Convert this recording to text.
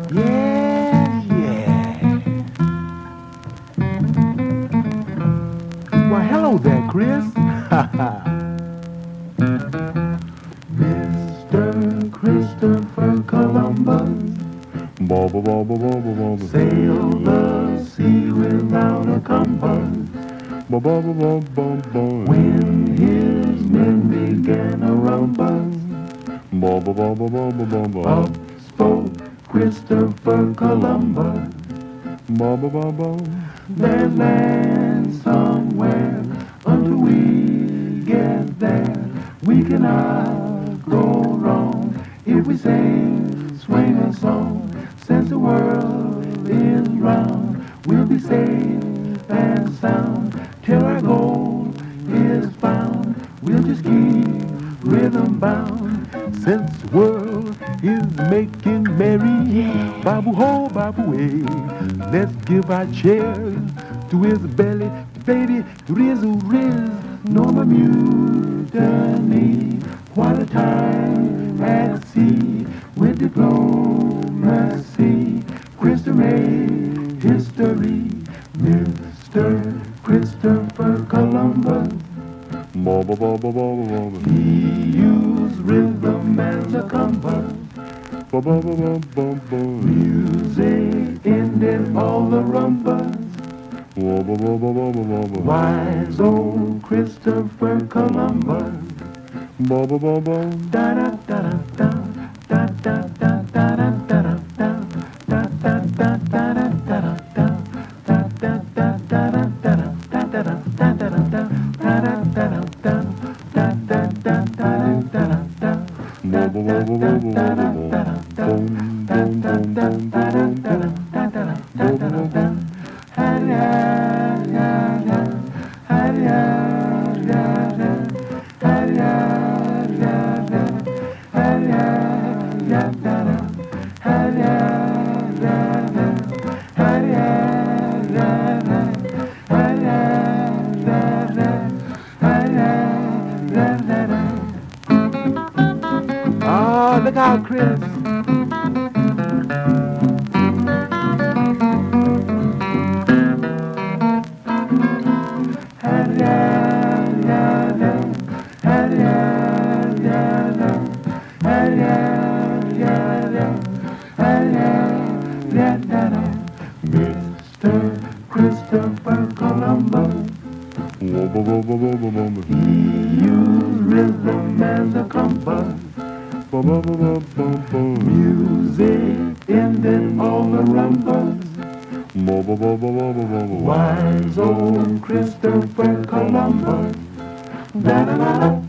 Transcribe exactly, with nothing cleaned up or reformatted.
Yeah, yeah. Why, hello there, Chris. Mister Christopher Columbus Bubba, bubba, bubba, bubba. sailed the sea without a compass. Bubba, bubba, bubba. When his men began a rumpus, Bubba, bubba, bubba, bubba. up spoke Christopher Columbus. Bubba, bubba. There's land somewhere until we get there. We cannot go wrong if we sing, swing a song. Since the world is round, we'll be safe and sound till our goal is found. We'll just keep rhythm bound. Since the world is making merry, yeah. Babu ho, babu way. Let's give our cheers to his belly, baby, riz riz, no more mutiny. What a time at sea with diplomacy. Christopher made history, Mister Christopher Columbus. Bubba, bubba, bubba, bubba. He used rhythm as a compass. Bubba, bubba, bubba. Music ended all the rumpus. Bubba, bubba, bubba, bubba. Wise old Christopher Columbus. Bubba, bubba. Da da da da da da da da da da da da da da da Oh, look out, Chris. Mister Christopher Columbus. Bubba, bubba, bubba, bubba. He used rhythm as a compass. Bubba, bubba, bubba. Music ended all the rumpus. Bubba, bubba, bubba, bubba. Wise old Christopher Columbus. Da da da da.